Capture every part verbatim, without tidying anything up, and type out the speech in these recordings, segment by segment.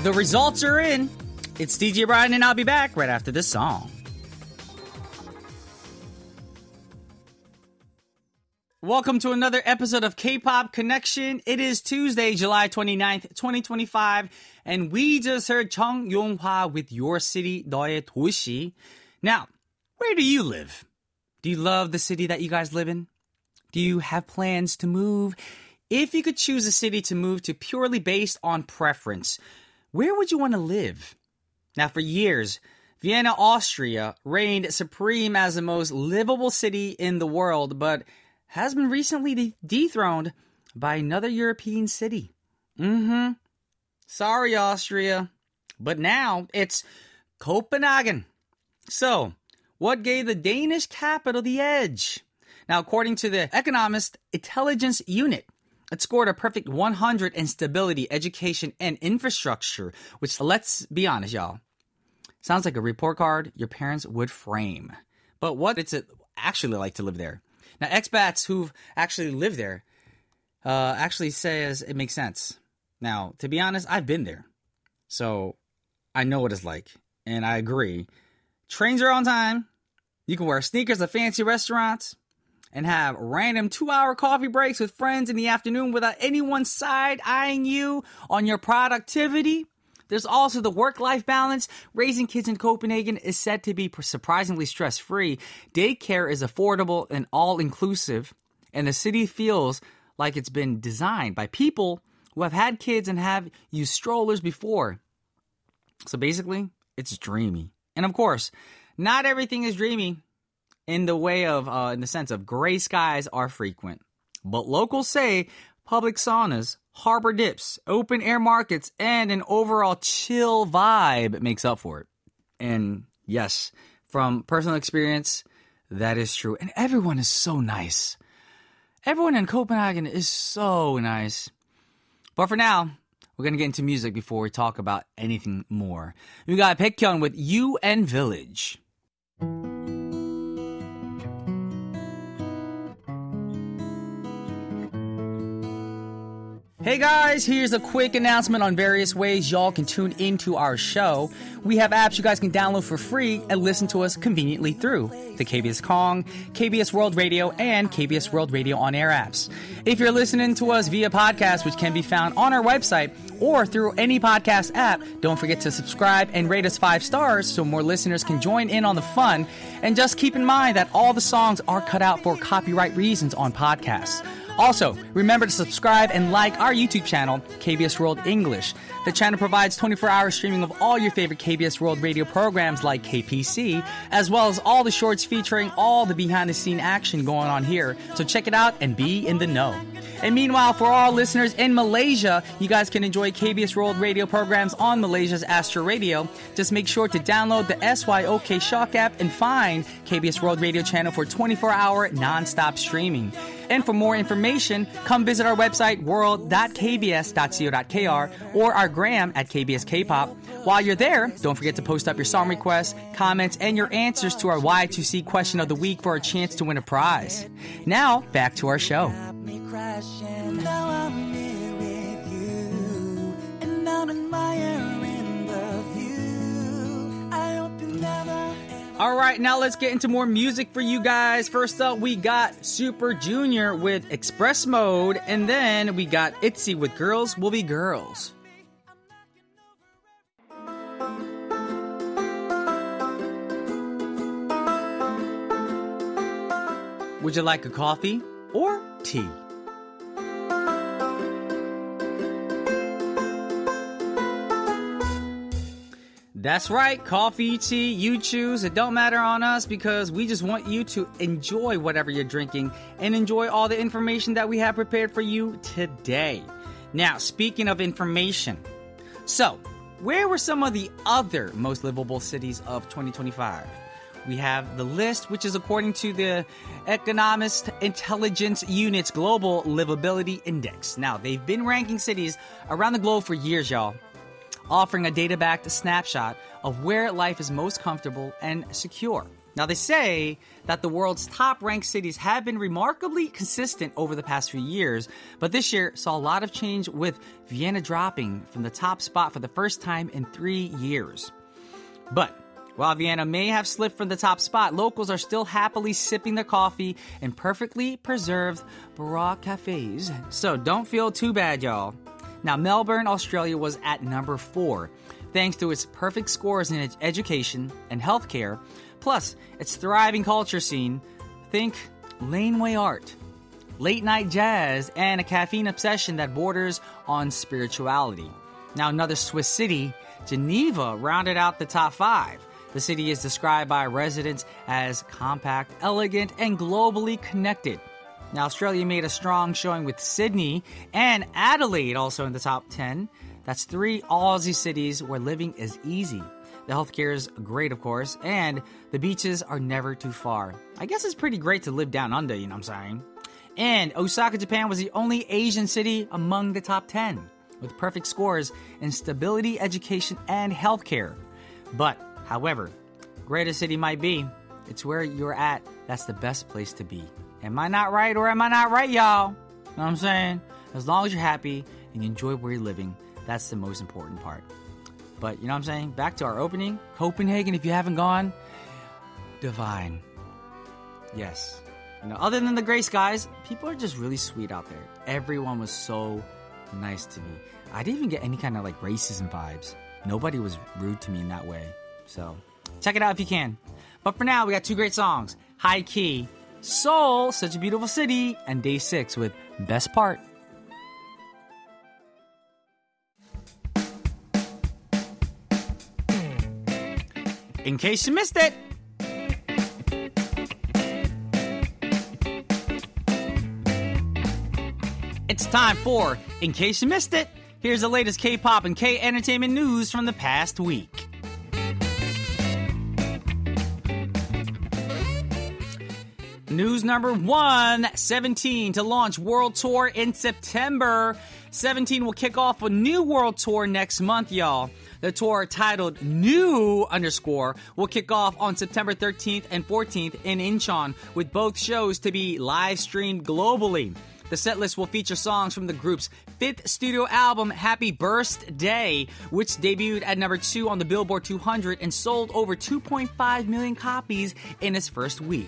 The results are in. It's D J Brian, and I'll be back right after this song. Welcome to another episode of K-Pop Connection. It is Tuesday, July twenty-ninth, twenty twenty-five, and we just heard Chung Yong-hwa with Your City, 너의 도시. Now, where do you live? Do you love the city that you guys live in? Do you have plans to move? If you could choose a city to move to purely based on preference, where would you want to live? Now, for years, Vienna, Austria reigned supreme as the most livable city in the world, but has been recently de- dethroned by another European city. Mm-hmm. Sorry, Austria. But now it's Copenhagen. So, what gave the Danish capital the edge? Now, according to the Economist Intelligence Unit, it scored a perfect one hundred in stability, education, and infrastructure, which, let's be honest, y'all, sounds like a report card your parents would frame. But what it's actually like to live there? Now, expats who've actually lived there uh, actually says it makes sense. Now, to be honest, I've been there, so I know what it's like, and I agree. Trains are on time. You can wear sneakers at fancy restaurants and have random two-hour coffee breaks with friends in the afternoon without anyone side-eyeing you on your productivity. There's also the work-life balance. Raising kids in Copenhagen is said to be surprisingly stress-free. Daycare is affordable and all-inclusive, and the city feels like it's been designed by people who have had kids and have used strollers before. So basically, it's dreamy. And of course, not everything is dreamy in the way of, uh, in the sense of gray skies are frequent. But locals say public saunas, harbor dips, open air markets, and an overall chill vibe makes up for it. And yes, from personal experience, that is true. And everyone is so nice. Everyone in Copenhagen is so nice. But for now, we're going to get into music before we talk about anything more. We got Baekhyun with U N Village. Hey guys, here's a quick announcement on various ways y'all can tune into our show. We have apps you guys can download for free and listen to us conveniently through the K B S Kong, K B S World Radio, and K B S World Radio On Air apps. If you're listening to us via podcast, which can be found on our website or through any podcast app, don't forget to subscribe and rate us five stars so more listeners can join in on the fun. And just keep in mind that all the songs are cut out for copyright reasons on podcasts. Also, remember to subscribe and like our YouTube channel, K B S World English. The channel provides twenty-four hour streaming of all your favorite K B S World Radio programs like K P C, as well as all the shorts featuring all the behind-the-scene action going on here. So check it out and be in the know. And meanwhile, for all listeners in Malaysia, you guys can enjoy K B S World Radio programs on Malaysia's Astro Radio. Just make sure to download the S Y O K Shock app and find K B S World Radio channel for twenty-four hour non-stop streaming. And for more information, come visit our website, world dot k b s dot co dot k r, or our gram at K B S K-pop. While you're there, don't forget to post up your song requests, comments, and your answers to our Y two C question of the week for a chance to win a prize. Now, back to our show. All right, now let's get into more music for you guys. First up, we got Super Junior with Express Mode, and then we got ITZY with Girls Will Be Girls. Would you like a coffee or tea? That's right, coffee, tea, you choose. It don't matter on us because we just want you to enjoy whatever you're drinking and enjoy all the information that we have prepared for you today. Now, speaking of information, so where were some of the other most livable cities of twenty twenty-five? We have the list, which is according to the Economist Intelligence Unit's Global Livability Index. Now, they've been ranking cities around the globe for years, y'all, offering a data-backed snapshot of where life is most comfortable and secure. Now, they say that the world's top-ranked cities have been remarkably consistent over the past few years, but this year saw a lot of change with Vienna dropping from the top spot for the first time in three years. But while Vienna may have slipped from the top spot, locals are still happily sipping their coffee in perfectly preserved Baroque cafes. So don't feel too bad, y'all. Now, Melbourne, Australia was at number four, thanks to its perfect scores in its education and healthcare, plus its thriving culture scene. Think laneway art, late-night jazz, and a caffeine obsession that borders on spirituality. Now, another Swiss city, Geneva, rounded out the top five. The city is described by residents as compact, elegant, and globally connected. Now, Australia made a strong showing with Sydney and Adelaide also in the top ten. That's three Aussie cities where living is easy. The healthcare is great, of course, and the beaches are never too far. I guess it's pretty great to live down under, you know what I'm saying? And Osaka, Japan was the only Asian city among the top ten, with perfect scores in stability, education, and healthcare. But, however, great a city might be, it's where you're at that's the best place to be. Am I not right or am I not right, y'all? You know what I'm saying? As long as you're happy and you enjoy where you're living, that's the most important part. But, you know what I'm saying? Back to our opening. Copenhagen, if you haven't gone, divine. Yes. You know, other than the gray skies, people are just really sweet out there. Everyone was so nice to me. I didn't even get any kind of like racism vibes. Nobody was rude to me in that way. So, check it out if you can. But for now, we got two great songs. High Key, Seoul, Such a Beautiful City, and Day six with Best Part. In case you missed it. It's time for In Case You Missed It. Here's the latest K-pop and K-entertainment news from the past week. News number one, Seventeen to launch world tour in September. Seventeen will kick off a new world tour next month, y'all. The tour, titled New underscore, will kick off on September thirteenth and fourteenth in Incheon, with both shows to be live streamed globally. The setlist will feature songs from the group's fifth studio album, Happy Birthday, which debuted at number two on the Billboard two hundred and sold over two point five million copies in its first week.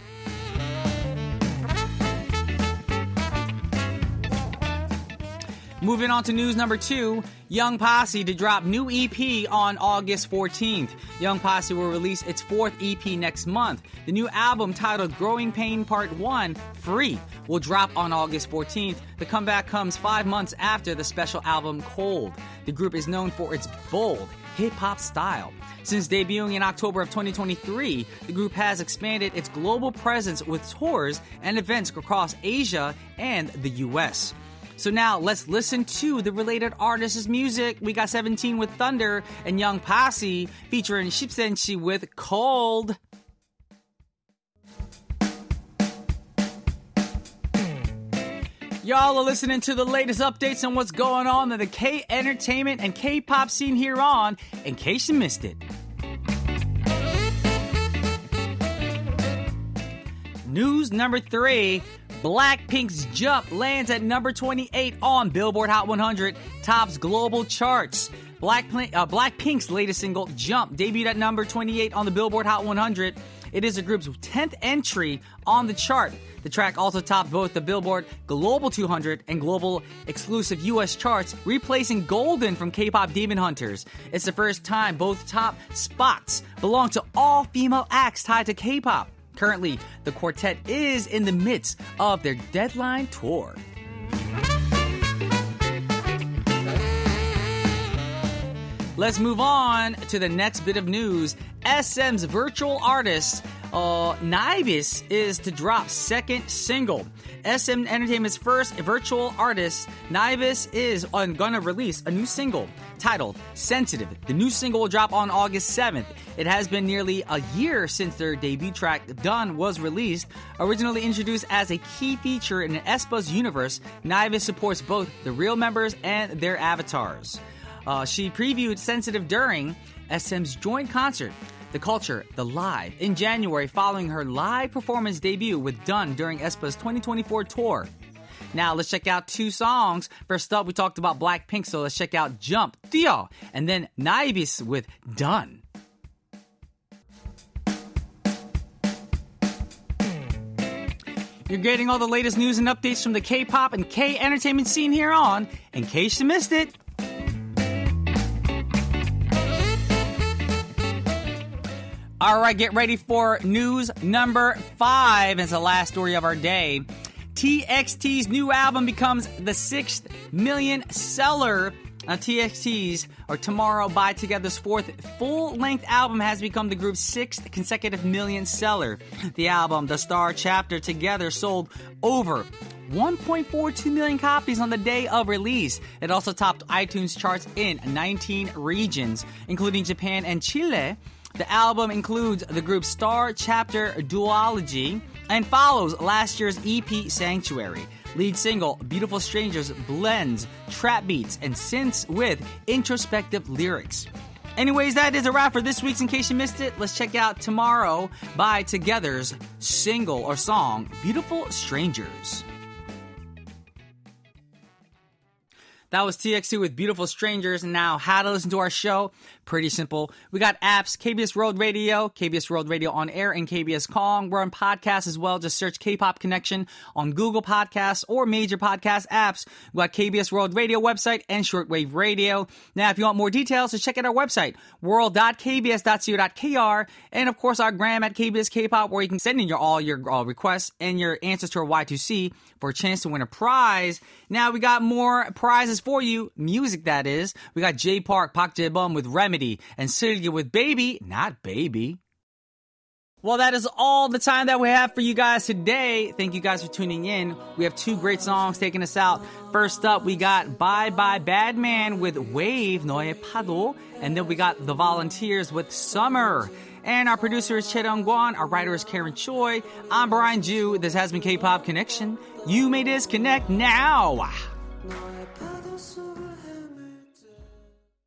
Moving on to news number two, Young Posse to drop new E P on August fourteenth. Young Posse will release its fourth E P next month. The new album, titled Growing Pain Part one, Free, will drop on August fourteenth. The comeback comes five months after the special album Cold. The group is known for its bold hip-hop style. Since debuting in October of twenty twenty-three, the group has expanded its global presence with tours and events across Asia and the U S. So now, let's listen to the related artists' music. We got Seventeen with Thunder and Young Posse featuring Shipsenshi with Cold. Y'all are listening to the latest updates on what's going on in the K-entertainment and K-pop scene here on In Case You Missed It. News number three. Blackpink's Jump lands at number twenty-eight on Billboard Hot one hundred Top's global charts. Blackpink, uh, Blackpink's latest single, Jump, debuted at number twenty-eight on the Billboard Hot one hundred. It is the group's tenth entry on the chart. The track also topped both the Billboard Global two hundred and Global Exclusive U S charts, replacing Golden from K-pop Demon Hunters. It's the first time both top spots belong to all female acts tied to K-pop. Currently, the quartet is in the midst of their deadline tour. Let's move on to the next bit of news. S M's virtual artist, uh, Nibis, is to drop second single. S M Entertainment's first virtual artist, Nibis, is on, gonna release a new single titled Sensitive. The new single will drop on August seventh. It has been nearly a year since their debut track, Done, was released. Originally introduced as a key feature in an aespa's universe, Nibis supports both the real members and their avatars. Uh, she previewed Sensitive during S M's joint concert the culture, the live in January following her live performance debut with Done during aespa's twenty twenty-four tour. Now let's check out two songs. First up, we talked about Blackpink, so let's check out Jump, 뛰어, and then Naibis with Done. You're getting all the latest news and updates from the K-pop and K-entertainment scene here on In Case You Missed It. All right, get ready for news number five. It's the last story of our day. T X T's new album becomes the sixth million seller. Now, T X T's, or Tomorrow by Together's fourth full-length album, has become the group's sixth consecutive million seller. The album, The Star Chapter Together, sold over one point four two million copies on the day of release. It also topped iTunes charts in nineteen regions, including Japan and Chile. The album includes the group's Star Chapter duology and follows last year's E P Sanctuary. Lead single Beautiful Strangers blends trap beats and synths with introspective lyrics. Anyways, that is a wrap for this week's In Case You Missed It. Let's check out Tomorrow by Together's single or song, Beautiful Strangers. That was T X T with Beautiful Strangers. And now, how to listen to our show? Pretty simple. We got apps, K B S World Radio, K B S World Radio On Air, and K B S Kong. We're on podcasts as well. Just search K-Pop Connection on Google Podcasts or major podcast apps. We got K B S World Radio website and shortwave radio. Now, if you want more details, just check out our website, world dot k b s dot co dot k r, and of course our gram at K B S K-Pop, where you can send in your all your uh, requests and your answers to our Y two C for a chance to win a prize. Now, we got more prizes for you, music that is. We got Jay Park, Park Jae-bum with Remedy, and Sylvia with Baby, not Baby. Well, that is all the time that we have for you guys today. Thank you guys for tuning in. We have two great songs taking us out. First up, we got Bye Bye Bad Man with Wave, 너의 파도. And then we got The Volunteers with Summer. And our producer is Che Dong-Guan. Our writer is Karen Choi. I'm Brian Ju. This has been K-Pop Connection. You may disconnect now.